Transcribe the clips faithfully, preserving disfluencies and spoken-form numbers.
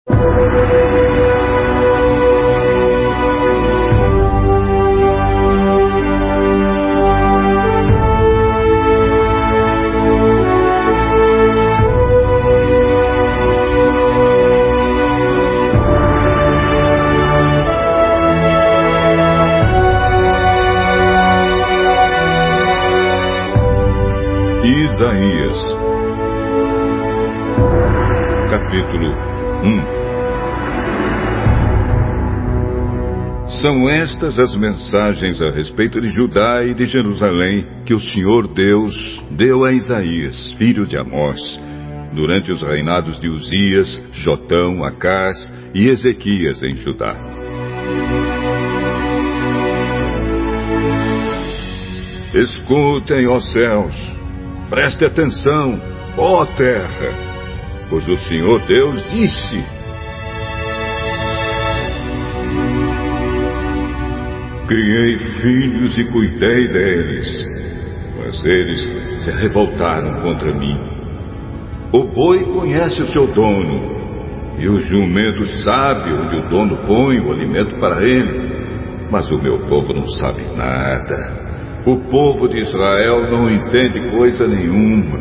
Isaías, capítulo um. São estas as mensagens a respeito de Judá e de Jerusalém que o Senhor Deus deu a Isaías, filho de Amós, durante os reinados de Uzias, Jotão, Acás e Ezequias em Judá. Escutem, ó céus, preste atenção, ó terra, pois o Senhor Deus disse: criei filhos e cuidei deles, mas eles se revoltaram contra mim. O boi conhece o seu dono, e o jumento sabe onde o dono põe o alimento para ele, mas o meu povo não sabe nada. O povo de Israel não entende coisa nenhuma.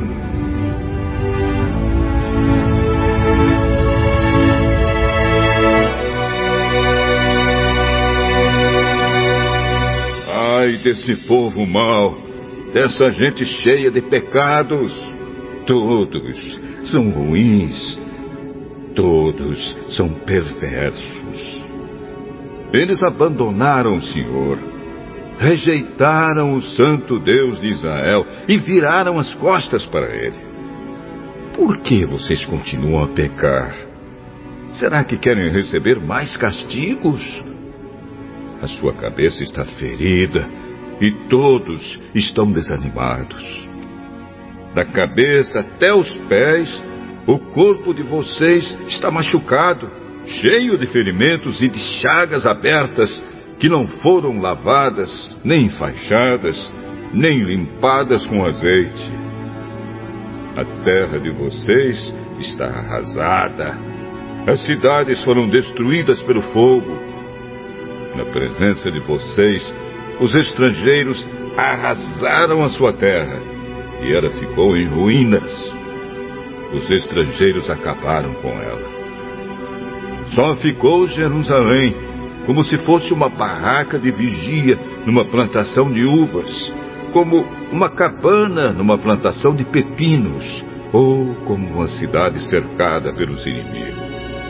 Ai desse povo mau, dessa gente cheia de pecados. Todos são ruins, todos são perversos. Eles abandonaram o Senhor, rejeitaram o Santo Deus de Israel e viraram as costas para Ele. Por que vocês continuam a pecar? Será que querem receber mais castigos? A sua cabeça está ferida e todos estão desanimados. Da cabeça até os pés, o corpo de vocês está machucado, cheio de ferimentos e de chagas abertas, que não foram lavadas, nem enfaixadas, nem limpadas com azeite. A terra de vocês está arrasada. As cidades foram destruídas pelo fogo. Na presença de vocês, os estrangeiros arrasaram a sua terra, e ela ficou em ruínas. Os estrangeiros acabaram com ela. Só ficou Jerusalém, como se fosse uma barraca de vigia numa plantação de uvas, como uma cabana numa plantação de pepinos, ou como uma cidade cercada pelos inimigos.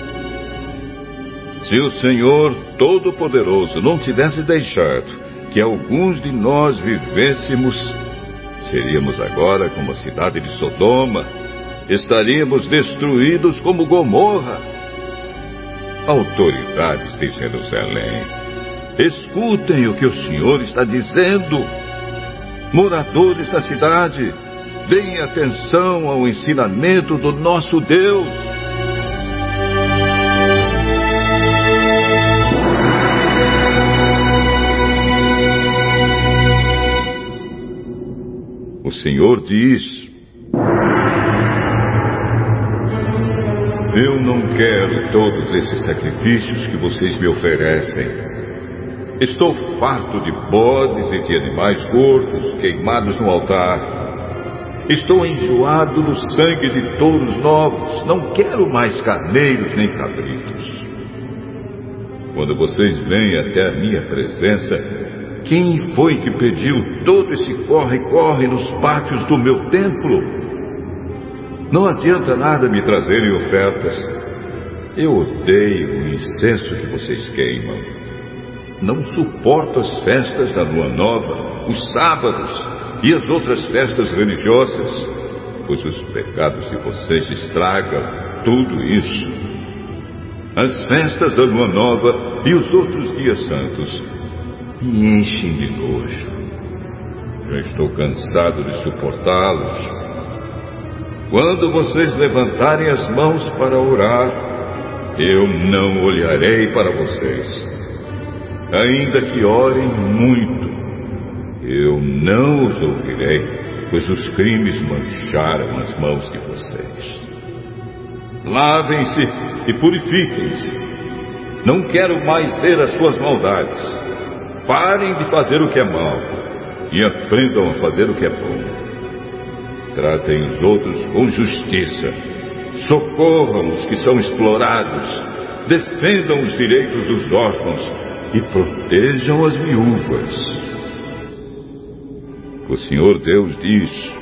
Se o Senhor Todo-Poderoso não tivesse deixado que alguns de nós vivêssemos, seríamos agora como a cidade de Sodoma, estaríamos destruídos como Gomorra. Autoridades de Jerusalém, escutem o que o Senhor está dizendo. Moradores da cidade, deem atenção ao ensinamento do nosso Deus. O Senhor diz: eu não quero todos esses sacrifícios que vocês me oferecem. Estou farto de bodes e de animais gordos queimados no altar. Estou enjoado do sangue de touros novos. Não quero mais carneiros nem cabritos. Quando vocês vêm até a minha presença, quem foi que pediu todo esse corre-corre nos pátios do meu templo? Não adianta nada me trazerem ofertas. Eu odeio o incenso que vocês queimam. Não suporto as festas da lua nova, os sábados e as outras festas religiosas, pois os pecados de vocês estragam tudo isso. As festas da lua nova e os outros dias santos me enchem de nojo. Já estou cansado de suportá-los. Quando vocês levantarem as mãos para orar, eu não olharei para vocês. Ainda que orem muito, eu não os ouvirei, pois os crimes mancharam as mãos de vocês. Lavem-se e purifiquem-se. Não quero mais ver as suas maldades. Parem de fazer o que é mal e aprendam a fazer o que é bom. Tratem os outros com justiça. Socorram os que são explorados. Defendam os direitos dos órfãos e protejam as viúvas. O Senhor Deus diz: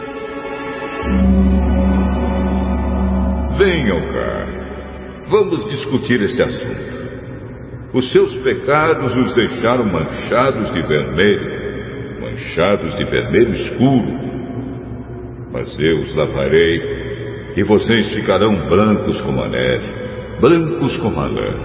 venham cá, vamos discutir este assunto. Os seus pecados os deixaram manchados de vermelho, manchados de vermelho escuro. Mas eu os lavarei, e vocês ficarão brancos como a neve, brancos como a lã.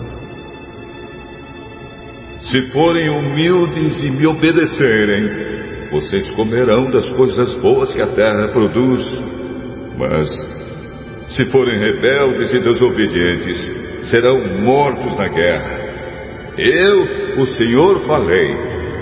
Se forem humildes e me obedecerem, vocês comerão das coisas boas que a terra produz. Mas, se forem rebeldes e desobedientes, serão mortos na guerra. Eu, o Senhor, falei.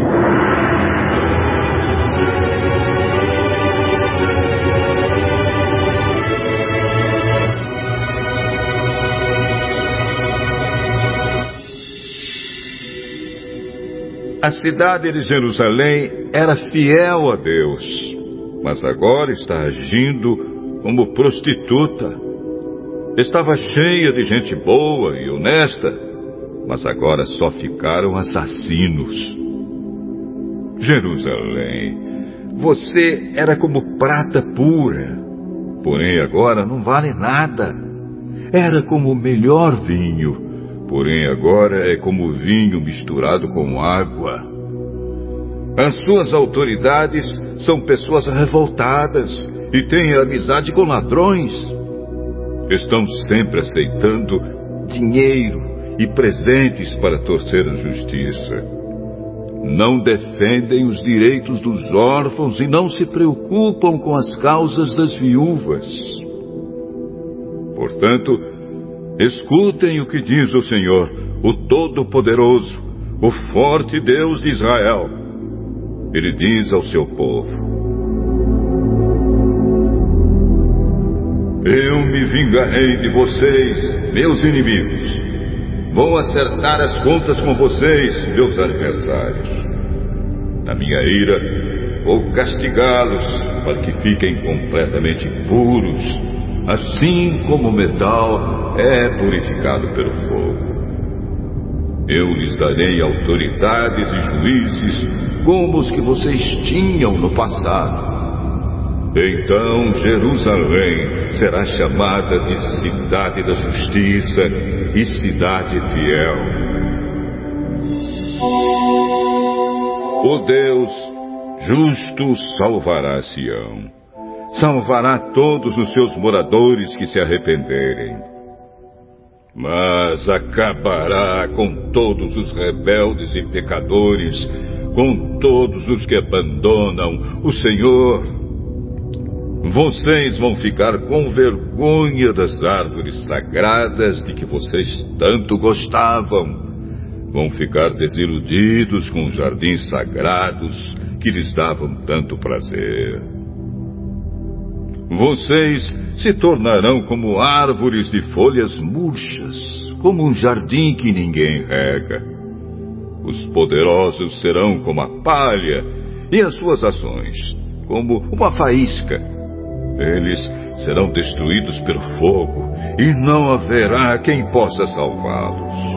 A cidade de Jerusalém era fiel a Deus, mas agora está agindo como prostituta. Estava cheia de gente boa e honesta, mas agora só ficaram assassinos. Jerusalém, você era como prata pura, porém agora não vale nada. Era como o melhor vinho, porém agora é como vinho misturado com água. As suas autoridades são pessoas revoltadas e têm amizade com ladrões. Estão sempre aceitando dinheiro e presentes para torcer a justiça. Não defendem os direitos dos órfãos e não se preocupam com as causas das viúvas. Portanto, escutem o que diz o Senhor, o Todo-Poderoso, o forte Deus de Israel. Ele diz ao seu povo: eu me vingarei de vocês, meus inimigos. Vou acertar as contas com vocês, meus adversários. Na minha ira, vou castigá-los para que fiquem completamente puros, assim como o metal é purificado pelo fogo. Eu lhes darei autoridades e juízes como os que vocês tinham no passado. Então Jerusalém será chamada de Cidade da Justiça e Cidade Fiel. O Deus justo salvará Sião. Salvará todos os seus moradores que se arrependerem. Mas acabará com todos os rebeldes e pecadores, com todos os que abandonam o Senhor. Vocês vão ficar com vergonha das árvores sagradas de que vocês tanto gostavam. Vão ficar desiludidos com os jardins sagrados que lhes davam tanto prazer. Vocês se tornarão como árvores de folhas murchas, como um jardim que ninguém rega. Os poderosos serão como a palha e as suas ações como uma faísca. Eles serão destruídos pelo fogo e não haverá quem possa salvá-los.